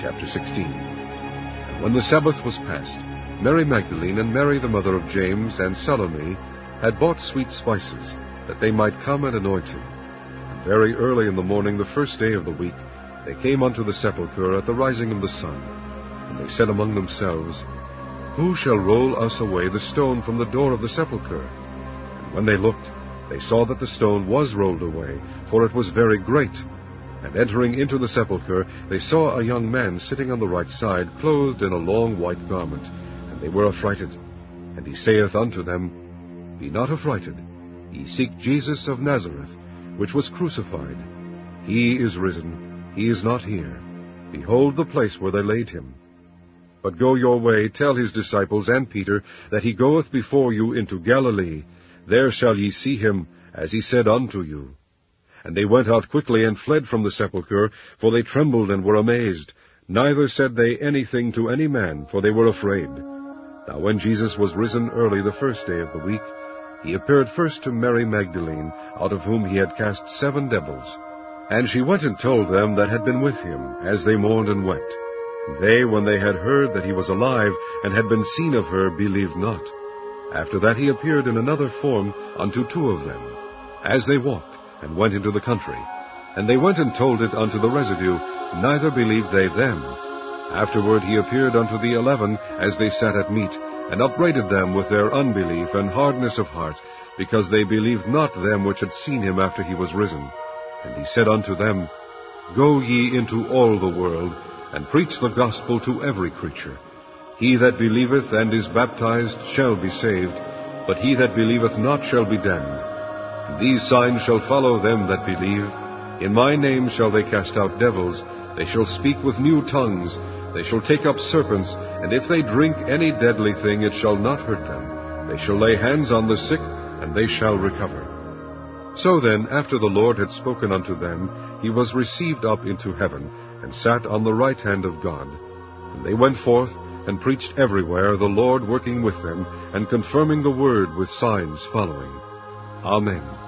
Chapter 16. And when the Sabbath was past, Mary Magdalene and Mary the mother of James and Salome had bought sweet spices, that they might come and anoint him. And very early in the morning, the first day of the week, they came unto the sepulchre at the rising of the sun. And they said among themselves, Who shall roll us away the stone from the door of the sepulchre? And when they looked, they saw that the stone was rolled away, for it was very great. And entering into the sepulchre, they saw a young man sitting on the right side, clothed in a long white garment. And they were affrighted. And he saith unto them, Be not affrighted. Ye seek Jesus of Nazareth, which was crucified. He is risen. He is not here. Behold the place where they laid him. But go your way, tell his disciples and Peter, that he goeth before you into Galilee. There shall ye see him, as he said unto you. And they went out quickly and fled from the sepulchre, for they trembled and were amazed. Neither said they anything to any man, for they were afraid. Now when Jesus was risen early the first day of the week, he appeared first to Mary Magdalene, out of whom he had cast 7 devils. And she went and told them that had been with him, as they mourned and wept. They, when they had heard that he was alive, and had been seen of her, believed not. After that he appeared in another form unto 2 of them, as they walked, and went into the country. And they went and told it unto the residue, neither believed they them. Afterward he appeared unto the 11, as they sat at meat, and upbraided them with their unbelief and hardness of heart, because they believed not them which had seen him after he was risen. And he said unto them, Go ye into all the world, and preach the gospel to every creature. He that believeth and is baptized shall be saved, but he that believeth not shall be damned. And these signs shall follow them that believe. In my name shall they cast out devils, they shall speak with new tongues, they shall take up serpents, and if they drink any deadly thing, it shall not hurt them. They shall lay hands on the sick, and they shall recover. So then, after the Lord had spoken unto them, he was received up into heaven, and sat on the right hand of God. And they went forth, and preached everywhere, the Lord working with them, and confirming the word with signs following. Amen.